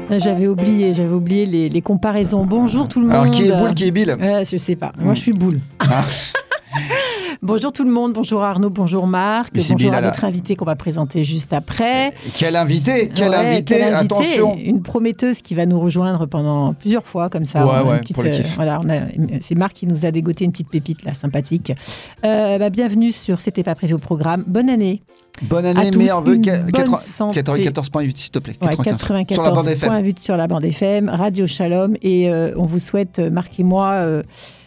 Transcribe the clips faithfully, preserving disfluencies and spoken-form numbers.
J'avais oublié, j'avais oublié les, les comparaisons. Bonjour tout le monde. Alors qui est Boule, qui est Bill euh, Je sais pas. Moi, mmh. je suis Boule. Ah. Bonjour tout le monde, bonjour Arnaud, bonjour Marc, Mais bonjour Bill, à là. notre invité qu'on va présenter juste après. Et quel invité, quel ouais, invité, quel invité, attention. Une prometteuse qui va nous rejoindre pendant plusieurs fois comme ça. Ouais, ouais, petite, pour le kiff. Euh, voilà, on a, c'est Marc qui nous a dégoté une petite pépite là, sympathique. Euh, bah, bienvenue sur C'était pas prévu au programme. Bonne année. Bonne année, meilleur vœu. quatre-vingt-quatorze virgule huit s'il te plaît. Ouais, quatre-vingt-quatorze sur la bande F M. quatre-vingt-quatorze sur la bande F M, Radio Shalom. Et euh, on vous souhaite, Marc et moi, euh,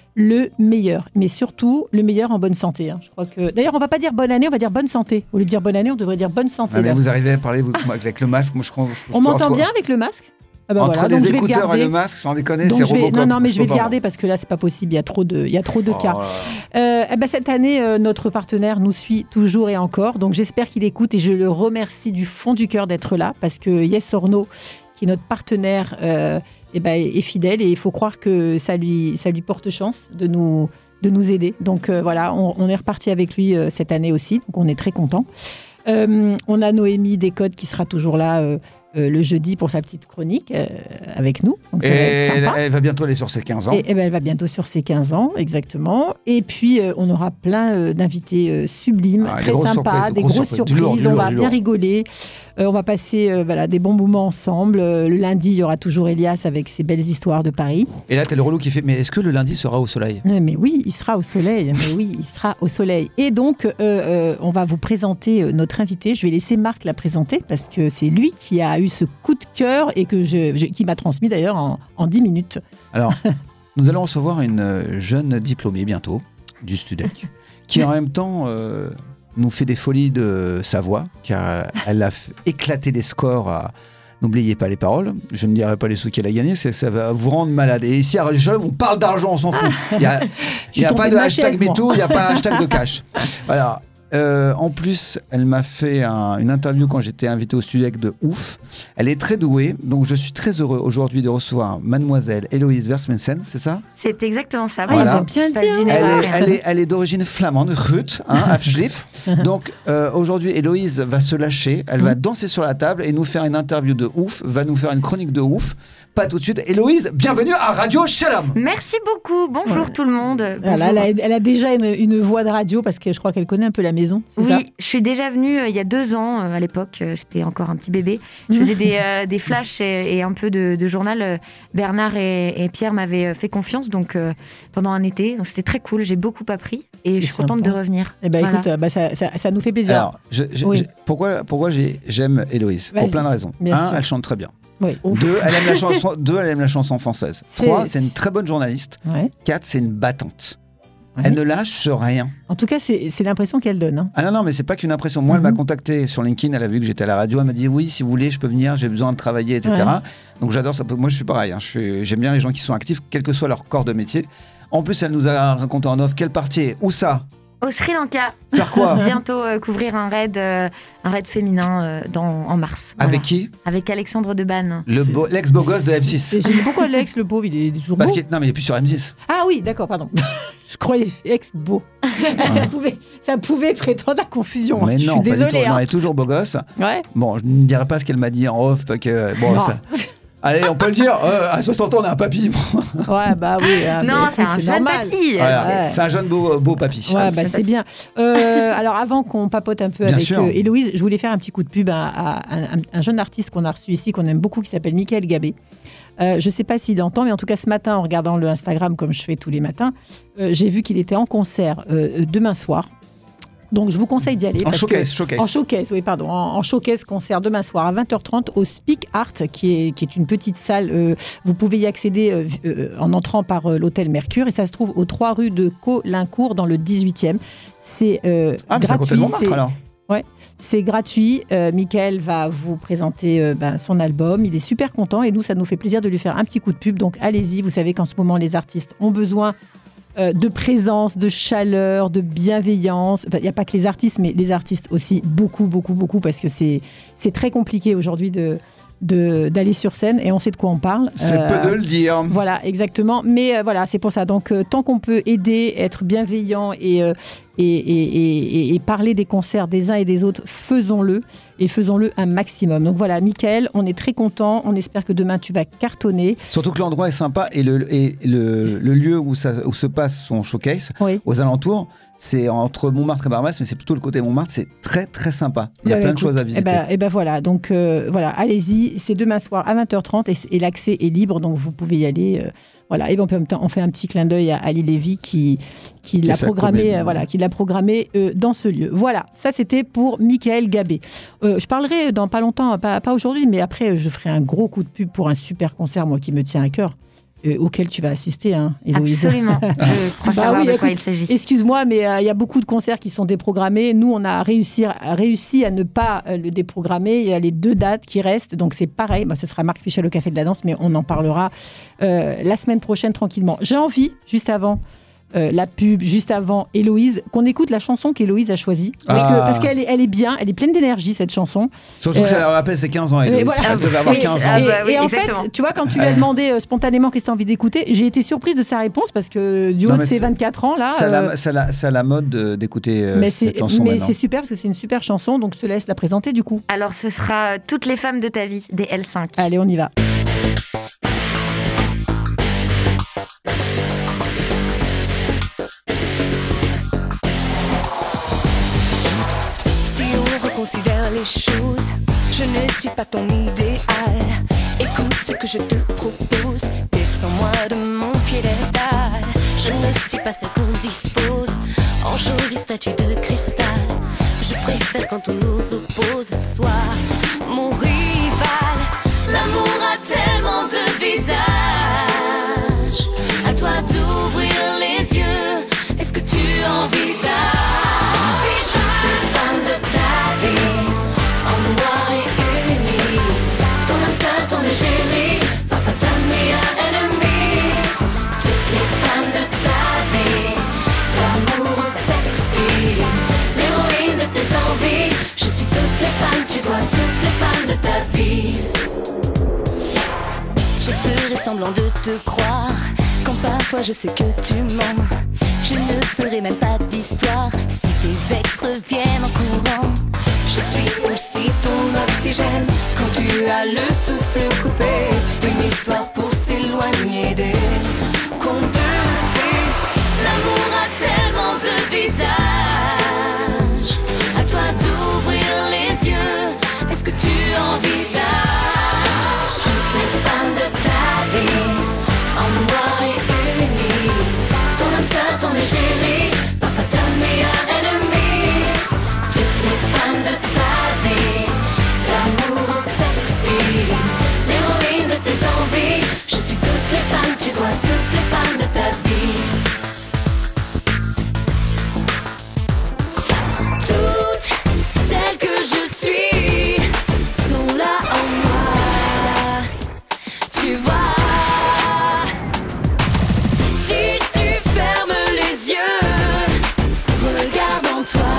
le meilleur. Mais surtout, le meilleur en bonne santé. Hein. Je crois que... D'ailleurs, on ne va pas dire bonne année, on va dire bonne santé. Au lieu de dire bonne année, on devrait dire bonne santé. Ah, mais vous arrivez à parler vous, avec le masque. Moi, je crois, je, on je m'entend entre... bien avec le masque ah bah Entre voilà. les Donc, écouteurs et le masque, sans déconner, Donc, c'est je vais... Robocop. Non, non, mais je vais le garder parce que là, c'est pas possible. Il y a trop de, il y a trop de oh. cas. Euh, eh ben, cette année, euh, notre partenaire nous suit toujours et encore. Donc, j'espère qu'il écoute et je le remercie du fond du cœur d'être là parce que Yes or No, qui est notre partenaire, euh, eh ben, est fidèle et il faut croire que ça lui, ça lui porte chance de nous, de nous aider. Donc, euh, voilà, on, on est reparti avec lui euh, cette année aussi. Donc, on est très contents. Euh, on a Noémie Descodes qui sera toujours là euh, Euh, le jeudi pour sa petite chronique euh, avec nous. Donc, et elle, elle va bientôt aller sur ses quinze ans. Et, et ben, elle va bientôt sur ses quinze ans, exactement. Et puis, euh, on aura plein euh, d'invités euh, sublimes, ah, très sympas, des grosses surprises. Du lourd, du on lourd, va bien rigoler. Euh, on va passer euh, voilà, des bons moments ensemble. Euh, le lundi, il y aura toujours Elias avec ses belles histoires de Paris. Et là, tu as le relou qui fait, mais est-ce que le lundi sera au soleil ? euh, Mais oui, il sera au soleil. Mais oui, il sera au soleil. Et donc, euh, euh, on va vous présenter euh, notre invité. Je vais laisser Marc la présenter parce que c'est lui qui a eu ce coup de cœur et que je, je, qui m'a transmis d'ailleurs en, en dix minutes. Alors, nous allons recevoir une jeune diplômée bientôt du Studec qui en même temps euh, nous fait des folies de sa voix car elle a éclaté les scores à... N'oubliez pas les paroles, je ne dirai pas les sous qu'elle a gagnés, c'est, ça va vous rendre malade. Et ici à Radio Shalom, on parle d'argent, on s'en fout. Il n'y a, y a pas de hashtag MeToo, il n'y a pas un hashtag de cash. Voilà. Euh, en plus, elle m'a fait un, une interview quand j'étais invité au Studec de ouf. Elle est très douée, donc je suis très heureux aujourd'hui de recevoir mademoiselle Héloïse Versmensen, c'est ça ? C'est exactement ça. Voilà. Bien elle, est, elle, est, elle est d'origine flamande, Ruth, hein, Afschliff. Donc euh, aujourd'hui, Héloïse va se lâcher, elle va danser sur la table et nous faire une interview de ouf, va nous faire une chronique de ouf. Pas tout de suite. Héloïse, bienvenue à Radio Shalom. Merci beaucoup. Bonjour ouais. tout le monde. Bonjour. Voilà, elle, a, elle a déjà une, une voix de radio parce que je crois qu'elle connaît un peu la maison. C'est oui, ça je suis déjà venue euh, il y a deux ans. Euh, à l'époque, euh, j'étais encore un petit bébé. Je faisais des, euh, des flashs et, et un peu de, de journal. Euh, Bernard et, et Pierre m'avaient fait confiance donc euh, pendant un été. Donc c'était très cool. J'ai beaucoup appris et c'est je suis sympa. contente de revenir. Eh ben, voilà. écoute, bah, ça, ça, ça nous fait plaisir. Alors, je, je, oui. je, pourquoi, pourquoi j'ai, j'aime Héloïse ? Pour plein de raisons. Bien un, sûr. elle chante très bien. Oui. Deux, elle aime la chanson, deux, elle aime la chanson française. C'est... Trois, c'est une très bonne journaliste. Ouais. Quatre, c'est une battante. Ouais. Elle ne lâche rien. En tout cas, c'est, c'est l'impression qu'elle donne. Hein. Ah non, non, mais c'est pas qu'une impression. Moi, mm-hmm. elle m'a contacté sur LinkedIn, elle a vu que j'étais à la radio, elle m'a dit oui, si vous voulez, je peux venir, j'ai besoin de travailler, et cetera. Ouais. Donc j'adore ça. Moi, je suis pareil. Hein. Je suis... J'aime bien les gens qui sont actifs, quel que soit leur corps de métier. En plus, elle nous a raconté en off quelle partie, où ça ? Au Sri Lanka. Faire quoi ? Bientôt euh, couvrir un raid, euh, un raid féminin euh, dans, en mars. Avec voilà. qui ? Avec Alexandre Debanne. Le beau, l'ex-beau gosse de M six. C'est, c'est, pourquoi l'ex, le pauvre, il est toujours Parce beau ? qu'il, non, mais il est plus sur M six. Ah oui, d'accord, pardon. Je croyais ex-beau. ça, pouvait, ça pouvait prétendre à confusion. Mais je non, suis pas désolée. du tout. Hein. Non, elle est toujours beau gosse. Ouais. Bon, je ne dirai pas ce qu'elle m'a dit en off, parce que bon, non. ça... Allez, on peut le dire, euh, à soixante ans, on a un papy. Ouais, bah oui. Euh, non, c'est un c'est jeune normal. papy. Voilà. Ouais. C'est un jeune beau, beau papy. Ouais, bah c'est bien. Euh, alors, avant qu'on papote un peu bien avec euh, Héloïse, je voulais faire un petit coup de pub à, à, à un, un jeune artiste qu'on a reçu ici, qu'on aime beaucoup, qui s'appelle Michael Gabé. Euh, je ne sais pas s'il entend, mais en tout cas, ce matin, en regardant le Instagram, comme je fais tous les matins, euh, j'ai vu qu'il était en concert euh, demain soir. Donc, je vous conseille d'y aller. En parce showcase, que, showcase. En showcase, oui, pardon. En, en showcase concert demain soir à vingt heures trente au Speak Art, qui est, qui est une petite salle. Euh, vous pouvez y accéder euh, euh, en entrant par euh, l'hôtel Mercure. Et ça se trouve aux trois rue de Caulaincourt, dans le dix-huitième. C'est euh, ah, mais gratuit. C'est à côté de Montmartre, alors. Ouais, c'est gratuit. Euh, Michael va vous présenter euh, ben, son album. Il est super content et nous, ça nous fait plaisir de lui faire un petit coup de pub. Donc, allez-y. Vous savez qu'en ce moment, les artistes ont besoin euh, de présence, de chaleur, de bienveillance. Enfin, il n'y a pas que les artistes, mais les artistes aussi, beaucoup, beaucoup, beaucoup, parce que c'est, c'est très compliqué aujourd'hui de... De, d'aller sur scène et on sait de quoi on parle. C'est euh, peu de le dire. Voilà, exactement. Mais euh, voilà, c'est pour ça. Donc, euh, tant qu'on peut aider, être bienveillant et, euh, et, et, et, et parler des concerts des uns et des autres, faisons-le et faisons-le un maximum. Donc voilà, Mickaël, on est très contents, on espère que demain tu vas cartonner. Surtout que l'endroit est sympa et le, et le, le lieu où, ça, où se passe son showcase, oui. aux alentours, c'est entre Montmartre et Barbès, mais c'est plutôt le côté Montmartre, c'est très très sympa. Il y a bah, plein écoute, de choses à visiter. Et ben, et ben voilà, donc euh, voilà, allez-y, c'est demain soir à vingt heures trente et, et l'accès est libre, donc vous pouvez y aller. Euh, Voilà, et ben on fait un petit clin d'œil à Ali Lévy qui, qui, qui l'a programmé, euh, voilà, qui l'a programmé euh, dans ce lieu. Voilà, ça c'était pour Mickaël Gabé. Euh, je parlerai dans pas longtemps, pas, pas aujourd'hui, mais après je ferai un gros coup de pub pour un super concert, moi qui me tient à cœur. Euh, auquel tu vas assister, hein, Héloïse. Absolument. Je crois bah savoir oui, de écoute, quoi il s'agit. Excuse-moi, mais il euh, y a beaucoup de concerts qui sont déprogrammés. Nous, on a réussi, réussi à ne pas euh, le déprogrammer. Il y a les deux dates qui restent, donc c'est pareil. Bah, ce sera Marc Fichel au Café de la Danse, mais on en parlera euh, la semaine prochaine tranquillement. J'ai envie, juste avant euh, la pub, juste avant Héloïse, qu'on écoute la chanson qu'Héloïse a choisie. Parce, ah. que, parce qu'elle est, elle est bien, elle est pleine d'énergie, cette chanson. Surtout euh, que ça leur rappelle ses quinze ans, Héloïse. Voilà. Elle devait avoir et, quinze ans. Et, ah bah oui, et en exactement. fait, tu vois, quand tu lui as demandé euh, spontanément qu'est-ce que tu as envie d'écouter, j'ai été surprise de sa réponse parce que du haut de ses vingt-quatre ans, là. C'est euh, la, la, la, la mode d'écouter euh, mais cette chanson. Mais maintenant. c'est super parce que c'est une super chanson, donc je te laisse la présenter du coup. Alors, ce sera Toutes les femmes de ta vie, des L cinq. Allez, on y va. Considère les choses, je ne suis pas ton idéal. Écoute ce que je te propose, descends-moi de mon piédestal. Je ne suis pas celle qu'on dispose en jolie statue de cristal. Je préfère quand on nous oppose, sois mon rival. L'amour a tellement de visages, à toi d'ouvrir les yeux. Est-ce que tu envisages chérie, parfois ta meilleure ennemie. Toutes les femmes de ta vie, l'amour sexy, l'héroïne de tes envies. Je suis toutes les femmes, tu vois, toutes les femmes de ta vie. Je ferai semblant de te croire, quand parfois je sais que tu mens. Je ne ferai même pas d'histoire, si tes ex reviennent en courant. Je suis aussi ton oxygène, quand tu as le souffle coupé. Une histoire pour s'éloigner des contes de fées. L'amour a tellement de visages, à toi d'ouvrir les yeux. Est-ce que tu envisages toutes les femmes de ta vie, en noir et uni. Ton âme sœur, ton égérie, parfois ta meilleure ennemie. Toutes les femmes de ta vie, l'amour sexy, l'héroïne de tes envies. Je suis toutes les femmes, tu vois, toutes les femmes de ta vie. Toutes celles que je suis sont là en moi, tu vois. Si tu fermes les yeux, regarde en toi.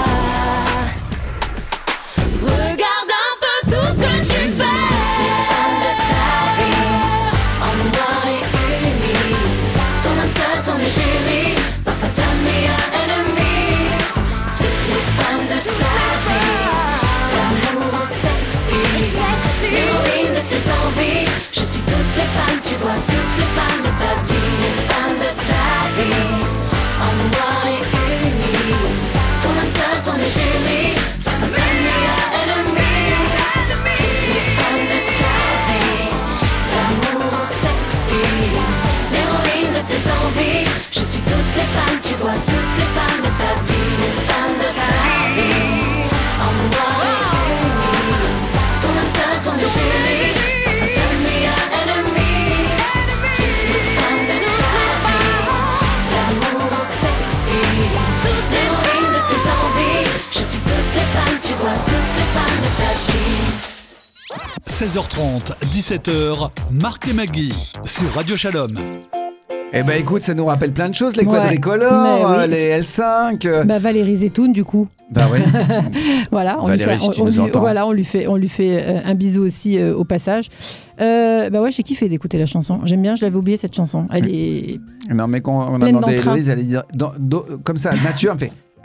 Regarde un peu tout ce que tu fais. Toutes les femmes de ta vie, en noir et uni. Ton âme sœur, ton égérie, parfois ta meilleure ennemie. Toutes les femmes de ta vie, l'amour sexy, l'héroïne de tes envies. Je suis toutes les femmes, tu vois, toutes les femmes de ta vie. Les femmes de ta vie, en noir et uni. Ton âme sœur, ton égérie, parfois ta meilleure ennemie. Toutes les femmes de ta vie, l'amour sexy, l'héroïne de tes envies. Je suis toutes les femmes, tu vois, toutes les femmes de ta vie. Les femmes de ta vie, en noir et uni. Ton âme sœur, ton égérie, parfois ta meilleure ennemie. Toutes les femmes de ta vie, l'amour sexy, l'héroïne de tes envies. Je suis toutes les femmes, tu vois, toutes les femmes de ta vie. seize heures trente, dix-sept heures, Marc et Maggie sur Radio Shalom. Eh ben écoute, ça nous rappelle plein de choses, les Ouais, quadricolores, mais oui. les L cinq. euh. Bah, Valérie Zetoun, du coup. Bah oui. Voilà, on Valérie, lui fait, si tu on, nous on lui- entends. voilà, on lui fait, on lui fait euh, un bisou aussi euh, au passage. Euh, bah ouais, j'ai kiffé d'écouter la chanson. J'aime bien, je l'avais oublié cette chanson. Elle est. Non, mais quand on a Pleine demandé à d'entrain. Héloïse, elle allait dire dans- dans- comme ça, nature, elle me fait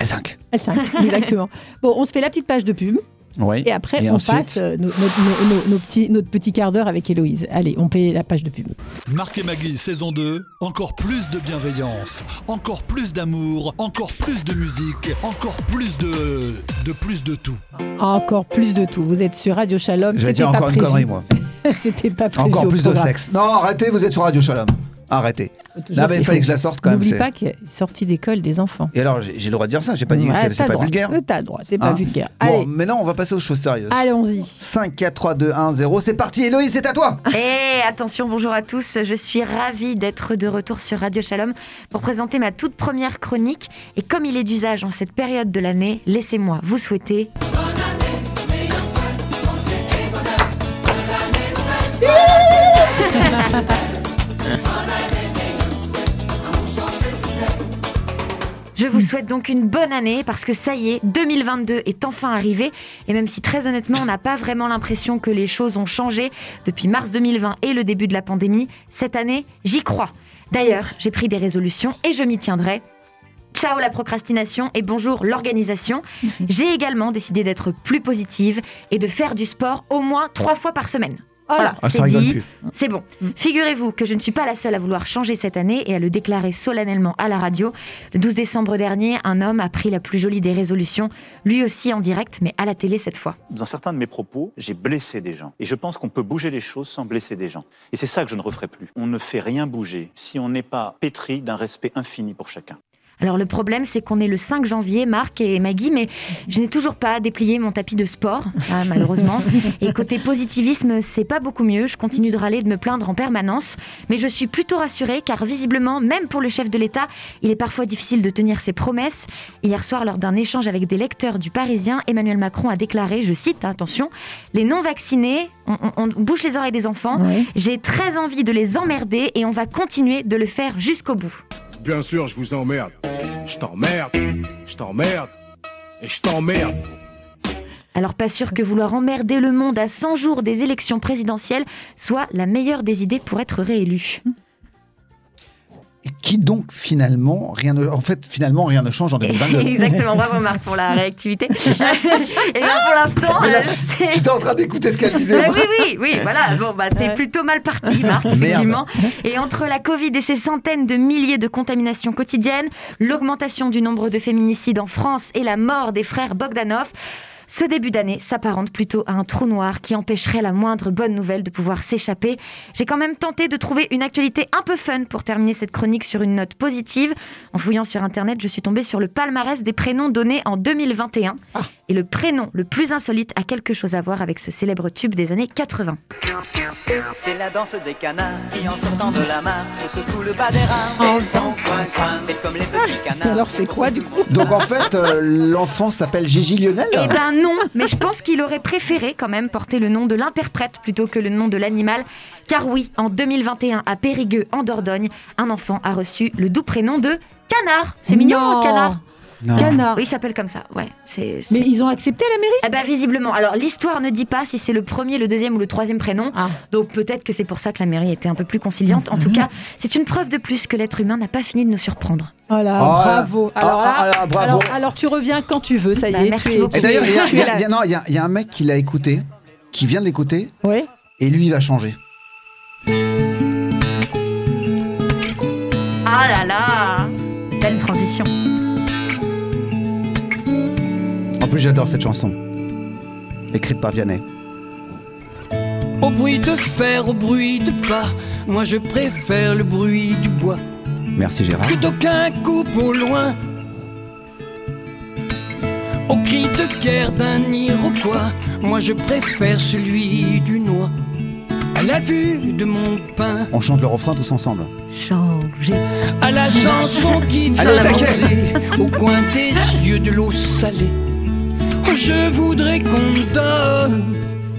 L cinq. L cinq, exactement. Bon, on se fait la petite page de pub. Oui. Et après, Et on ensuite passe euh, nos, nos- nos- nos- nos petits, notre petit quart d'heure avec Héloïse. Allez, on paye la page de pub. Marc et Maggie, saison deux, encore plus de bienveillance, encore plus d'amour, encore plus de musique, encore plus de... de plus de tout. Encore plus de tout. Vous êtes sur Radio Shalom. Je vais C'était dire pas encore une prévu. connerie, moi. C'était pas prévu. Encore au plus de programme. sexe. Non, arrêtez, vous êtes sur Radio Shalom. Arrêtez. Faut toujours- Là, mais il fallait que je la sorte quand même. N'oublie c'est- pas qu'il est sorti d'école des enfants. Et alors, j'ai j'ai le droit de dire ça, j'ai pas dit que Ouais, c'est t'as c'est le pas droit. vulgaire. Euh, T'as le droit, c'est pas Hein vulgaire. Bon, Allez, maintenant, on va passer aux choses sérieuses. allons-y. cinq, quatre, trois, deux, un, zéro, c'est parti. Héloïse, c'est à toi. Et attention, bonjour à tous, je suis ravie d'être de retour sur Radio Shalom pour présenter ma toute première chronique. Et comme il est d'usage en cette période de l'année, laissez-moi vous souhaiter... Je vous souhaite donc une bonne année parce que ça y est, deux mille vingt-deux est enfin arrivé. Et même si très honnêtement, on n'a pas vraiment l'impression que les choses ont changé depuis mars deux mille vingt et le début de la pandémie, cette année, j'y crois. D'ailleurs, j'ai pris des résolutions et je m'y tiendrai. Ciao la procrastination et bonjour l'organisation. J'ai également décidé d'être plus positive et de faire du sport au moins trois fois par semaine. Voilà, Ah, ça c'est rigole dit, plus. c'est bon. Figurez-vous que je ne suis pas la seule à vouloir changer cette année et à le déclarer solennellement à la radio. Le douze décembre dernier, un homme a pris la plus jolie des résolutions, lui aussi en direct, mais à la télé cette fois. Dans certains de mes propos, j'ai blessé des gens. Et je pense qu'on peut bouger les choses sans blesser des gens. Et c'est ça que je ne referai plus. On ne fait rien bouger si on n'est pas pétri d'un respect infini pour chacun. Alors le problème, c'est qu'on est le cinq janvier, Marc et Maggie, mais je n'ai toujours pas déplié mon tapis de sport, ah, malheureusement. Et côté positivisme, c'est pas beaucoup mieux. Je continue de râler, de me plaindre en permanence. Mais je suis plutôt rassurée, car visiblement, même pour le chef de l'État, il est parfois difficile de tenir ses promesses. Hier soir, lors d'un échange avec des lecteurs du Parisien, Emmanuel Macron a déclaré, je cite, attention, « Les non-vaccinés, on, on, on bouche les oreilles des enfants. Ouais. J'ai très envie de les emmerder et on va continuer de le faire jusqu'au bout. » Bien sûr, je vous emmerde. Je t'emmerde, je t'emmerde, et je t'emmerde. Alors pas sûr que vouloir emmerder le monde à cent jours des élections présidentielles soit la meilleure des idées pour être réélu. Et qui donc finalement rien ne, en fait finalement rien ne change en deux mille vingt-deux. Exactement, bravo Marc pour la réactivité. Et bien pour l'instant, Mais là, euh, c'est... J'étais en train d'écouter ce qu'elle disait. Ah oui, oui, oui, voilà. Bon, bah, c'est plutôt mal parti, Marc, effectivement. Et entre la Covid et ses centaines de milliers de contaminations quotidiennes, l'augmentation du nombre de féminicides en France et la mort des frères Bogdanov, ce début d'année s'apparente plutôt à un trou noir qui empêcherait la moindre bonne nouvelle de pouvoir s'échapper. J'ai quand même tenté de trouver une actualité un peu fun pour terminer cette chronique sur une note positive. En fouillant sur Internet, je suis tombée sur le palmarès des prénoms donnés en deux mille vingt et un. Ah. Et le prénom le plus insolite a quelque chose à voir avec ce célèbre tube des années quatre-vingts. C'est la danse des canards qui en sortant de la mare se secouent le bas des reins. Oh, Elles sont coin coin, faites comme les petits canards. Alors c'est quoi du coup? Donc en fait, euh, l'enfant s'appelle Gigi Lionel. Eh ben non, mais je pense qu'il aurait préféré quand même porter le nom de l'interprète plutôt que le nom de l'animal. Car oui, en deux mille vingt et un, à Périgueux, en Dordogne, un enfant a reçu le doux prénom de Canard. C'est mignon, Non. Canard. Non. Canard. Oui, il s'appelle comme ça, ouais. C'est, c'est... Mais ils ont accepté à la mairie? Eh ben, visiblement. Alors, l'histoire ne dit pas si c'est le premier, le deuxième ou le troisième prénom. Ah. Donc, peut-être que c'est pour ça que la mairie était un peu plus conciliante. En tout cas, c'est une preuve de plus que l'être humain n'a pas fini de nous surprendre. Voilà, Oh, bravo. ah, Alors, là, ah, ah, bravo. alors, alors tu reviens quand tu veux, ça y Bah, est. merci tu es, beaucoup. Et tu d'ailleurs, es- il y a, tu il y es a- là. il y a- non, il y a- il y a un mec qui l'a écouté, qui vient de l'écouter, Ouais. et lui il va changer. Ah là là, belle transition. En plus, j'adore cette chanson, écrite par Vianney. Au bruit de fer, au bruit de pas, moi je préfère le bruit du bois. Merci Gérard. Plutôt qu'un coup au loin, au cri de guerre d'un Iroquois, moi je préfère celui du noix. À la vue de mon pain, On chante le refrain tous ensemble. Changer. à la chanson qui vient Allez, au taquet. poser au coin des yeux de l'eau salée. Oh, je voudrais qu'on me donne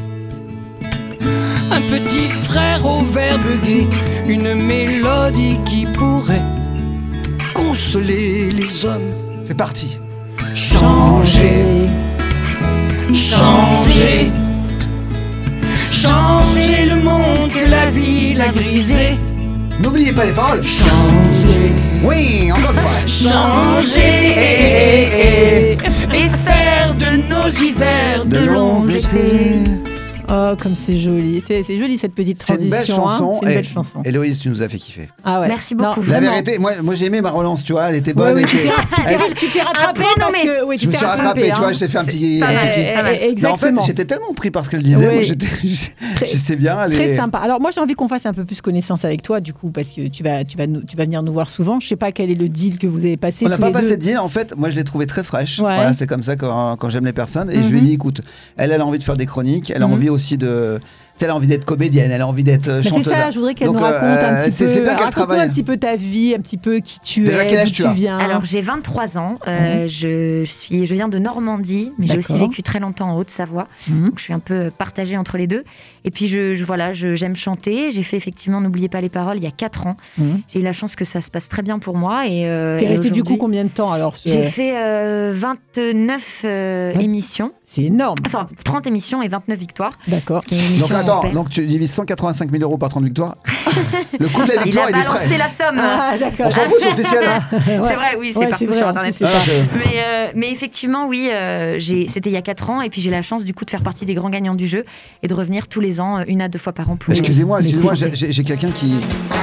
un petit frère au verbe gai, une mélodie qui pourrait consoler les hommes. C'est parti. Changer, changer, changer le monde que la ville a grisé. N'oubliez pas les paroles. Changer, Oui, encore une fois. changer Eh, eh, et faire de nos hivers de, De longs longs étés. étés. Oh, comme c'est joli. C'est c'est joli cette petite C'est une transition. belle hein. chanson. C'est une Et- belle chanson. Héloïse, tu nous as fait kiffer. Ah ouais. Merci beaucoup. Non, La vraiment. vérité, moi, moi j'ai aimé ma relance, tu vois, elle était Ouais, bonne. oui, elle tu était- t'es tu t'es- elle- tu t'es rattrapé Après, non, parce mais- que oui, tu Je me t'es suis rattrapé, tu hein. vois, je t'ai fait un petit. Euh, un petit- euh, Mais en fait, exactement. j'étais tellement pris par ce qu'elle disait. Oui. Moi, j'étais, je, Très- je sais bien. Elle Très est- sympa. Alors moi j'ai envie qu'on fasse un peu plus connaissance avec toi du coup parce que tu vas tu vas nous- tu vas venir nous voir souvent. Je sais pas quel est le deal que vous avez passé. On n'a tous pas les passé deux. de deal, en fait. Moi, je l'ai trouvée très fraîche. Ouais. Voilà, c'est comme ça quand, quand j'aime les personnes. Et je lui ai Mhm. dit, écoute, elle, elle a envie de faire des chroniques. Elle a Mhm. envie aussi de. Tu sais, elle a envie d'être comédienne. Elle a envie d'être euh, Mais c'est chanteuse. ça, je voudrais qu'elle Donc, nous raconte euh, un petit c'est- peu. c'est bien qu'elle raconte-nous travaille. un petit peu ta vie, un petit peu qui tu Déjà, es, quel âge d'où tu tu as viens. Alors j'ai vingt-trois ans, euh, je, suis, je viens de Normandie, mais j'ai aussi D'accord. vécu très longtemps en Haute-Savoie, Mhm. donc je suis un peu partagée entre les deux. Et puis je, je- voilà, je- j'aime chanter, j'ai fait effectivement N'oubliez pas les paroles il y a quatre ans. Mhm. J'ai eu la chance que ça se passe très bien pour moi. Et, euh, T'es et resté du coup aujourd'hui, combien de temps alors J'ai euh, fait euh, vingt-neuf euh, Ouais. émissions, C'est énorme. enfin trente émissions et vingt-neuf victoires. D'accord. Ce qui est une Donc, émission attends, super. donc tu divises cent quatre-vingt-cinq mille euros par trente victoires. Le coût de la Il victoire a et des frais. balancé la somme. Ah d'accord. On s'en fout, c'est officiel. C'est vrai, oui, c'est Ouais, partout c'est vrai, sur en Internet. plus, c'est Ah, pas- je- Mais, euh, mais effectivement, oui, euh, j'ai- c'était il y a quatre ans et puis j'ai la chance du coup de faire partie des grands gagnants du jeu et de revenir tous les ans, euh, une à deux fois par an pour. Excusez-moi, Mais excusez-moi, c'est- j'ai- j'ai j'ai quelqu'un qui.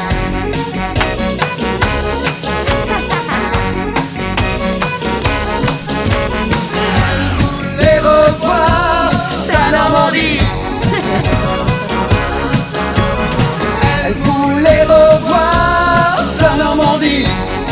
Les revoir, sa Normandie. Elle voulait revoir sa Normandie.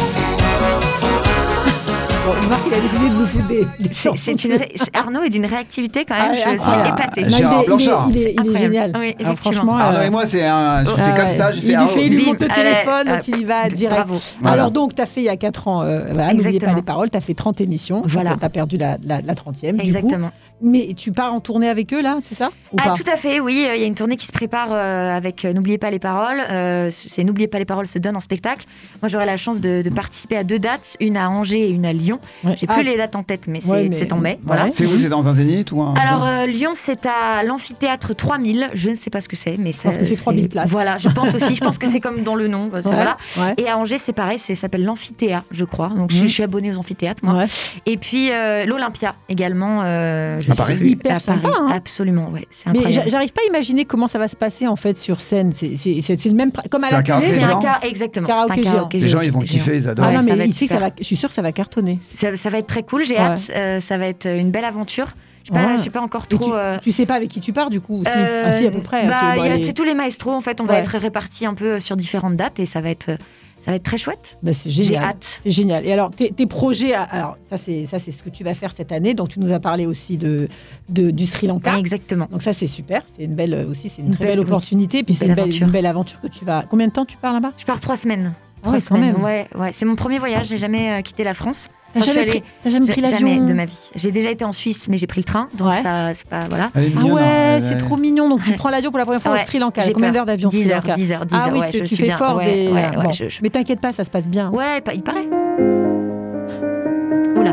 Bon, Marc il a décidé de nous foutre des, des C'est, chansons. c'est une ré- c'est- Arnaud est d'une réactivité quand même, Ah, je suis incroyable. épatée. Non, Gérard il est- il est- Blanchard. Il est, il est Incroyable. génial. Oui, Alors, effectivement. franchement, Arnaud euh, et moi, c'est un. Je fais ouais, comme ouais. ça, j'ai fait Il un. lui fait, il lui Bim, monte le allez, téléphone, euh, l'autre, il y va direct. bravo. Voilà. Alors donc, tu as fait il y a quatre ans, euh, voilà, n'oubliez Exactement. pas les paroles, tu as fait trente émissions, Voilà. tu as perdu la, la, la trentième du coup. Exactement. Mais tu pars en tournée avec eux là, c'est ça ou Ah, pas tout à fait, oui. euh, Il y a une tournée qui se prépare euh, avec euh, N'oubliez pas les paroles. Euh, c'est N'oubliez pas les paroles se donne en spectacle. Moi, j'aurai la chance de, de participer à deux dates, une à Angers et une à Lyon. Ouais. J'ai Ah, plus les dates en tête, mais c'est, Ouais, mais- c'est en mai. ouais. Voilà. C'est où? C'est dans un zénith ou un. Alors, euh, Lyon, c'est à l'amphithéâtre trois mille. Je ne sais pas ce que c'est, mais pense que c'est trois mille places. Voilà, je pense aussi. Je pense que c'est comme dans le nom. euh, c'est- Ouais, Voilà. ouais. Et à Angers, c'est pareil, c'est- ça s'appelle l'amphithéâtre, je crois. Donc, je, Mhm. je suis abonnée aux amphithéâtres, moi. Ouais. Et puis, euh, l'Olympia également. euh, je À sais Paris. plus. Hyper À sympa, Paris, hein. Absolument, ouais. C'est Mais incroyable. j'a- j'arrive pas à imaginer comment ça va se passer en fait sur scène. C'est c'est- c'est- c'est le même pra- comme à C'est la un télé. karaoké C'est géant. un cas, exactement. Karaoké c'est un géant. karaoké Les gens, ils vont géant. kiffer, ils adorent. Ah Ouais, non ça va mais être il sait que ça super. va, je suis sûre que ça va cartonner. Ça, ça va être très cool, j'ai Ouais. hâte. Euh, ça va être une belle aventure. Je sais pas, Ouais. je sais pas encore Et trop. tu, euh, tu sais pas avec qui tu pars du coup aussi. euh, Ah si à peu près. Bah, ok, bon, il y a- allez. c'est tous les maestros en fait. On va Ouais. être répartis un peu sur différentes dates et ça va être, ça va être très chouette. Bah, c'est J'ai génial. hâte. C'est génial. Et alors, tes, tes projets, à- alors ça c'est ça c'est ce que tu vas faire cette année. Donc tu nous as parlé aussi de, de du Sri Lanka. Exactement. Donc ça c'est super. C'est une belle aussi, c'est une, Une très belle- belle oui. opportunité. Puis Une c'est une belle belle, aventure. une belle aventure que tu vas. Combien de temps tu pars là-bas? Je pars trois semaines. Ah Trois ouais, quand semaines. même. Ouais, ouais. C'est mon premier voyage. J'ai jamais euh, quitté la France. T'as Enfin, je jamais, suis pris, allée- t'as jamais J'ai- pris l'avion? Jamais de ma vie. J'ai déjà été en Suisse, mais j'ai pris le train, donc Ouais. ça, c'est pas voilà. Elle est Ah mignonne, ouais, hein, c'est elle- trop mignon. Donc tu Ouais. prends l'avion pour la première fois Ouais, au Sri Lanka. j'ai Combien peur. d'heures d'avion Sri dix heures, Lanka? dix heures, dix Ah heures, oui, ouais, tu, je tu suis fais bien. fort Ouais, des. ouais, ouais, bon. je- je- Mais t'inquiète pas, ça se passe bien. Ouais, pas- il paraît. Oula.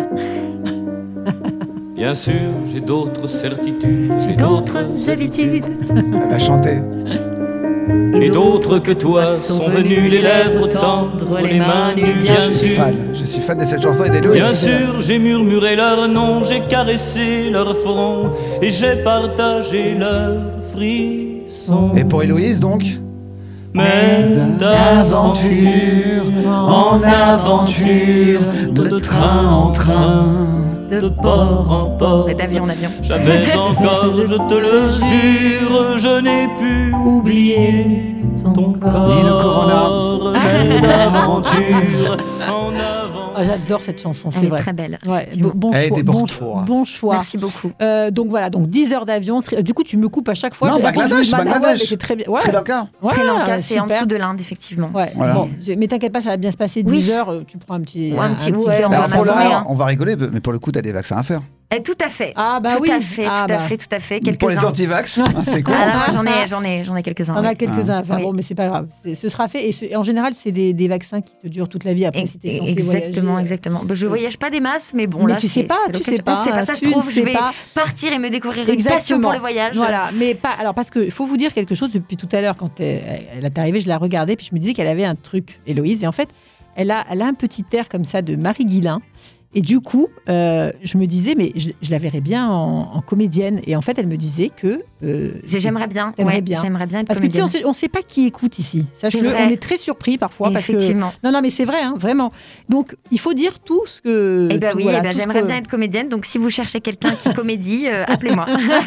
Bien sûr, j'ai d'autres certitudes, J'ai d'autres habitudes. Elle va chanter. Et d'autres que toi sont venus les lèvres tendres, les mains nues, bien Je suis sûr. fan. Je suis fan de cette chanson et des deux. Bien sûr, j'ai murmuré leur nom, j'ai caressé leur front et j'ai partagé leurs frissons. Et pour Héloïse donc. Mais d'aventure en aventure, de train en train, de port en port. Ouais, d'avion en avion. Jamais encore, je te le jure, je n'ai pu oublier ton corps. Ni le corona. Mais d'aventure en avant. Ah, j'adore cette chanson, c'est Elle est vrai. très belle. Ouais, bon, bon Elle choix, était pour bon, toi. bon choix. Merci beaucoup. Euh, donc voilà, donc dix heures d'avion. Sri- Du coup, tu me coupes à chaque fois. Non, J'ai- Bangladesh, Ouais, Bangladesh. mais c'est très bien. Ouais. Sri Lanka. Ouais, Sri Lanka, c'est en super. dessous de l'Inde, effectivement. Ouais. Voilà. Bon, je- mais t'inquiète pas, ça va bien se passer. Oui. dix heures, euh, tu prends un petit. Ouais, un petit- ouais, verre on de va Alors, pour le- m'assommer, Ramadan. alors, on va rigoler, mais pour le coup, t'as des vaccins à faire. Eh, tout à fait. Ah bah tout oui. à fait, Ah tout à bah. fait, tout à fait. Quelques-uns. Pour les anti-vax, hein, c'est cool. Ah, là, moi, j'en ai, j'en ai, j'en ai quelques-uns. T'en oui. as quelques-uns. Enfin Oui. bon, mais c'est pas grave. C'est- ce sera fait. Et, ce- et en général, c'est des, des vaccins qui te durent toute la vie après Et- si t'es et- censé exactement, voyager. exactement. Bah, je voyage pas des masses, mais bon Mais là, tu sais c'est- pas, c'est tu l'occasion. sais pas, On sait pas, ça tu se trouve, ne je sais vais pas. partir et me découvrir une passion pour le voyage. Voilà, mais pas. Alors parce que faut vous dire quelque chose depuis tout à l'heure quand elle, elle est arrivée, je la regardais puis je me disais qu'elle avait un truc, Héloïse, et en fait, elle a, elle a un petit air comme ça de Marie Guillain. Et du coup, euh, je me disais, mais je, je la verrais bien en, en comédienne. Et en fait, elle me disait que. Euh, C'est- J'aimerais bien. T'aimerais ouais, bien. J'aimerais bien être Parce que tu sais, comédienne. on ne sait pas qui écoute ici. Sache-le, vrai. on est très surpris parfois. Parce que... Effectivement. Non, non, mais c'est vrai, hein, vraiment. Donc, il faut dire tout ce que. Eh ben tout, oui, voilà, eh ben, tout ce j'aimerais que- bien être comédienne. Donc si vous cherchez quelqu'un qui comédie, euh, appelez-moi.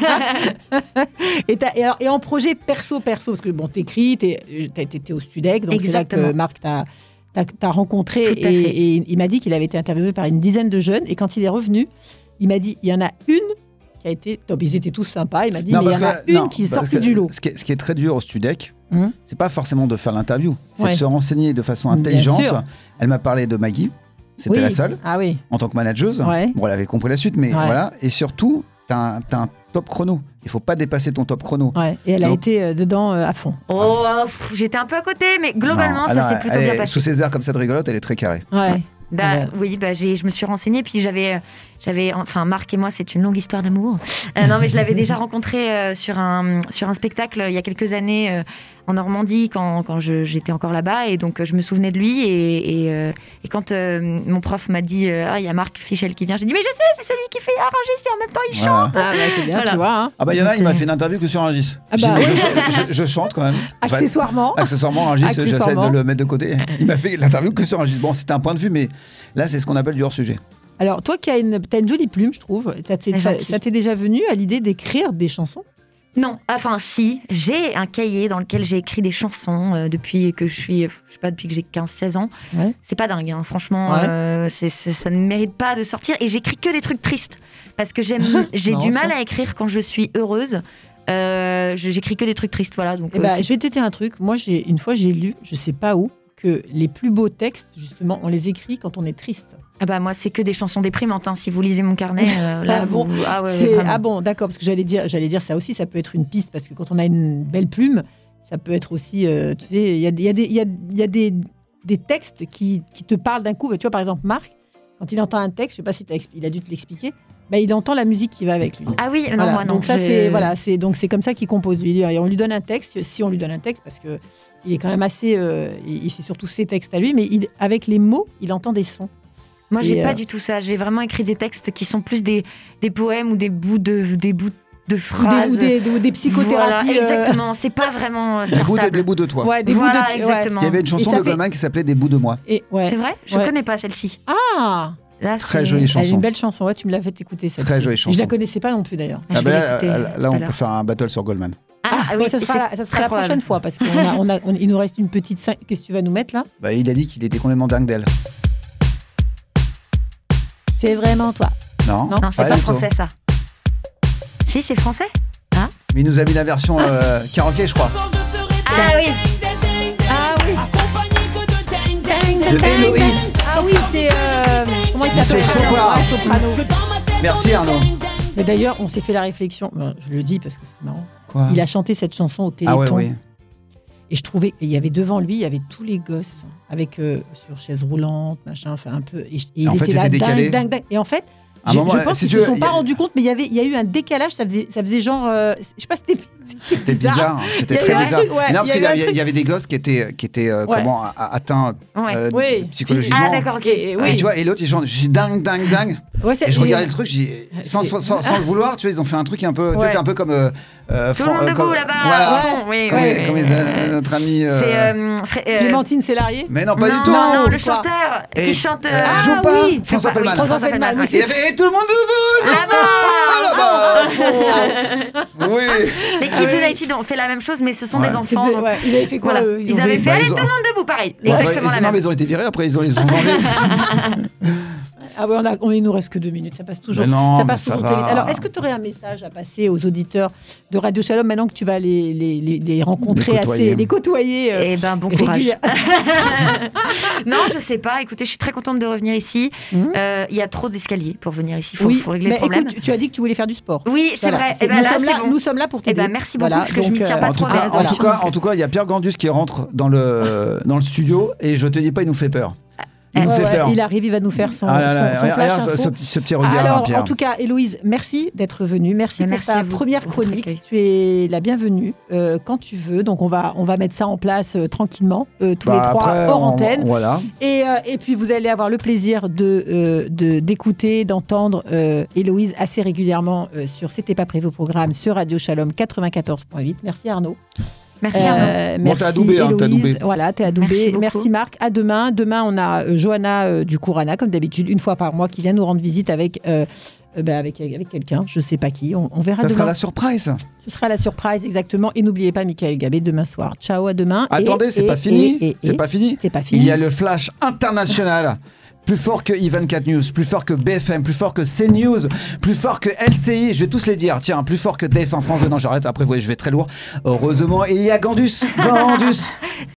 Et, t'as- et, alors, et en projet perso, perso, parce que bon, t'écris, t'es, t'as été au Studec, donc c'est là que Exactement. Marc t'a, t'a, t'a rencontré. Tout à Et, fait. et il m'a dit qu'il avait été interviewé par une dizaine de jeunes. Et quand il est revenu, il m'a dit il y en a une qui a été. Donc, ils étaient tous sympas. Il m'a dit Non, mais il y en parce a que- une non, qui est parce sortie que du lot. Ce qui est, ce qui est très dur au Studec, Hum. c'est pas forcément de faire l'interview, c'est Ouais. de se renseigner de façon Bien intelligente. sûr. Elle m'a parlé de Maggie, c'était Oui. la seule, Ah oui. en tant que manageuse. Ouais. Bon, elle avait compris la suite, mais Ouais. voilà. Et surtout, t'as un, t'as un top chrono. Il faut pas dépasser ton top chrono. Ouais. Et elle a Donc- été euh, dedans euh, à fond. Oh, pff, j'étais un peu à côté, mais globalement, Non, ça alors, s'est plutôt elle bien est- passé. Sous ses airs comme ça de rigolote, elle est très carrée. Ouais. Bah Ouais. oui, bah j'ai, je me suis renseignée, puis j'avais, euh, j'avais, enfin Marc et moi, c'est une longue histoire d'amour. Euh, non, mais je l'avais déjà rencontré euh, sur un sur un spectacle euh, il y a quelques années euh, en Normandie quand, quand je- j'étais encore là-bas, et donc euh, je me souvenais de lui et et, euh, et quand euh, mon prof m'a dit euh, ah il y a Marc Fichel qui vient, j'ai dit mais je sais, c'est celui qui fait arranger, c'est en même temps il Voilà. chante. Ah bah, c'est bien, Voilà. tu vois. Hein. Ah bah il y en a, il Donc, m'a euh, fait une interview que sur un gis. Ah J'ai bah dit, oui. je, je- je chante quand même. Enfin, Accessoirement. accessoirement, un gis, j'essaie de Accessoirement. le mettre de côté. Il m'a fait l'interview que sur un gis. Bon, c'était un point de vue, mais là, c'est ce qu'on appelle du hors-sujet. Alors, toi qui as une, t'as une jolie plume, je trouve, t'as- t'es- C'est ça, gentil. ça t'est déjà venu à l'idée d'écrire des chansons? Non, enfin si, j'ai un cahier dans lequel j'ai écrit des chansons euh, depuis que je suis, euh, je sais pas, depuis que j'ai quinze seize ans. Ouais. C'est pas dingue, hein, franchement, Ouais. euh, c'est, c'est- ça ne mérite pas de sortir. Et j'écris que des trucs tristes, parce que j'aime, j'ai Marrant, du mal ça. à écrire quand je suis heureuse. Euh, je- j'écris que des trucs tristes, voilà. Donc, Eh euh, ben, c'est- je vais te dire un truc. Moi, j'ai, une fois, j'ai lu, je sais pas où, que les plus beaux textes, justement, on les écrit quand on est triste. ah bah moi, c'est que des chansons déprimantes. hein. Si vous lisez mon carnet, euh, là, Ah bon, vous- ah ouais, C'est- vraiment. ah bon, d'accord, parce que j'allais dire, j'allais dire ça aussi, ça peut être une piste, parce que quand on a une belle plume, ça peut être aussi, euh, tu sais, il y a, il y a des, il y a, il y a des, des textes qui, qui te parlent d'un coup. Tu vois, par exemple, Marc, quand il entend un texte, je sais pas si t'as expli- il a dû te l'expliquer, bah, il entend la musique qui va avec lui. Ah oui, non, Voilà, moi non. donc ça je- c'est voilà, c'est donc c'est comme ça qu'il compose. lui. Et on lui donne un texte, si on lui donne un texte, parce que il est quand même assez, euh, il- il- c'est surtout ses textes à lui, mais il, avec les mots, il entend des sons. Moi, j'ai Et, pas euh, du tout ça. J'ai vraiment écrit des textes qui sont plus des, des poèmes ou des bouts de, des bouts de Ou phrases. des, ou des, ou des psychothérapies. Voilà, euh, exactement. C'est pas vraiment euh, Des bouts, de, sortable. des bouts de toi. Ouais, des Voilà, bouts de. ouais. exactement. Il y avait une Et chanson ça de fait- Goldman qui s'appelait Des bouts de moi. Et ouais. C'est vrai. Je Ouais. connais pas celle-ci. Ah, Là, Très c'est- jolie elle a chanson. une belle chanson. Ouais, tu me l'as fait écouter celle-ci. Très jolie Et Je chanson. la connaissais pas non plus d'ailleurs. Je Ah vais bah là, l'écouter, là, euh, là, tout on à peut l'heure. faire un battle sur Goldman. Ah, ah Bon, oui, ça sera, c'est la, ça sera très la probable. prochaine fois parce qu'on a, on a, on- il nous reste une petite. cin- Qu'est-ce que tu vas nous mettre là? Bah, il a dit qu'il était complètement dingue d'elle. C'est vraiment toi. Non, Non, Non, c'est pas du tout. français ça. Si, c'est français. Mais il nous a mis la version euh, karaoké, je crois. Ah oui. Ah oui. De Héloïse. Ah oui, c'est euh, comment il s'appelle? Monsieur Sopra. Ouais, Soprano. Merci Arnaud. Mais d'ailleurs, on s'est fait la réflexion. ben, Je le dis parce que c'est marrant. Quoi Il a chanté cette chanson au Téléthon. Ah ouais, oui. Et je trouvais, et il y avait devant lui, il y avait tous les gosses avec euh, sur chaise roulante, machin, enfin un peu. Et, et il en fait, était là, c'était décalé. dingue, dingue, dingue. Et en fait, À un je, moment, je pense si qu'ils tu ne se veux, sont il y pas a- rendus compte, mais il y avait, il y a eu un décalage. Ça faisait, ça faisait genre, euh, je sais pas, c'était. C'était bizarre, c'était Il y a très eu un bizarre. truc, ouais, non, parce il y a qu'il eu y, un avait- truc- il y avait des gosses qui étaient, qui étaient euh, Ouais. comment, a- a- atteints Ouais. euh, Oui. psychologiquement. Ah d'accord, ok. Et, et oui. Et tu vois, et l'autre, il chante, je suis dingue, dingue, dingue. Ouais, c'est- Et je et- regardais le truc, j'ai sans, c'est- sans, sans, sans le vouloir, tu vois, ils ont fait un truc un peu, tu sais, Ouais. c'est un peu comme. Euh, euh, Tout le Fran- monde euh, debout comme- là-bas. Voilà. à fond, oui, Comme, oui, les- oui. comme les- euh, notre ami. euh, C'est euh, Fra- euh, Clémentine Célarié. Mais non, pas non, du tout. Non, non, le Quoi chanteur Et- qui chante. euh, Euh, Ah joue pas. oui, François c'est pas- oui, Feldman. François Feldman, oui. oui. Il a fait tout le monde debout. Ah Là-bas, à fond. Oui. Les Kids United ont fait la même chose, mais ce sont Ouais. des enfants. C'était- donc- ouais, ils avaient fait quoi Voilà. eux Ils, ont avaient fait- fait Bah, Allez, ils ont- tout le monde debout, pareil. Ouais, Exactement ils- la non, même. mais ils ont été virés, après ils ont les ont changés. Ah ouais, on a, on, il nous reste que deux minutes, ça passe toujours, Mais non, ça mais passe ça toujours va. très vite. Alors, est-ce que tu aurais un message à passer aux auditeurs de Radio Shalom maintenant que tu vas les, les, les, les rencontrer, Les côtoyer. assez, les côtoyer euh, Eh ben, bon courage. régulièrement. Non, je sais pas. Écoutez, je suis très contente de revenir ici. Il Mhm. euh, y a trop d'escaliers pour venir ici. Il faut, Oui, faut régler mais le problème. écoute, tu, tu as dit que tu voulais faire du sport. Oui, c'est Voilà, vrai. c'est- Eh ben nous, là, sommes c'est là, bon. nous sommes là pour Eh t'aider. ben, merci beaucoup, Voilà, parce que je m'y donc, tiens euh, pas En trop tout, les cas, réseaux en, tout sociaux. cas, en tout cas, il y a Pierre Gandus qui rentre dans le, dans le studio et je te dis pas, il nous fait peur. Il nous Ouais, fait ouais, peur. il arrive, il va nous faire son, Ah là là, son- son regarde, flash regarde info. ce, petit- ce petit regard, Alors, hein, Pierre. en tout cas, Héloïse, merci d'être venue. Merci Mais pour merci ta à vous première pour votre chronique. accueil. Tu es la bienvenue euh, quand tu veux. Donc, on va, on va mettre ça en place euh, tranquillement, euh, tous Bah, les trois, après, hors on- antenne. Voilà. Et, euh, et puis, vous allez avoir le plaisir de, euh, de, d'écouter, d'entendre euh, Héloïse assez régulièrement euh, sur C'était pas prévu au programme sur Radio Shalom quatre-vingt-quatorze point huit. Merci Arnaud. Merci Arnaud. Euh, Bon, merci t'es adoubé, hein, t'es Héloïse. adoubé. Voilà, t'es adoubé. Merci Merci, beaucoup. Marc. À demain. Demain, on a euh, Johanna euh, du Kourana, comme d'habitude, une fois par mois, qui vient nous rendre visite avec, euh, euh, ben, avec, avec quelqu'un. Je sais pas qui. On, on verra Ça demain. sera la surprise. Ce sera la surprise, exactement. Et n'oubliez pas Michael Gabé demain soir. Ciao, à demain. Et- Attendez, c'est et- pas fini. et- et- C'est et- pas fini. C'est pas fini. Il y a le flash international. Plus fort que I vingt-quatre News, plus fort que B F M, plus fort que CNews, plus fort que L C I, je vais tous les dire. Tiens, plus fort que D F un France. Non, j'arrête, après, vous voyez, je vais très lourd. Heureusement, il y a Gandus. Gandus.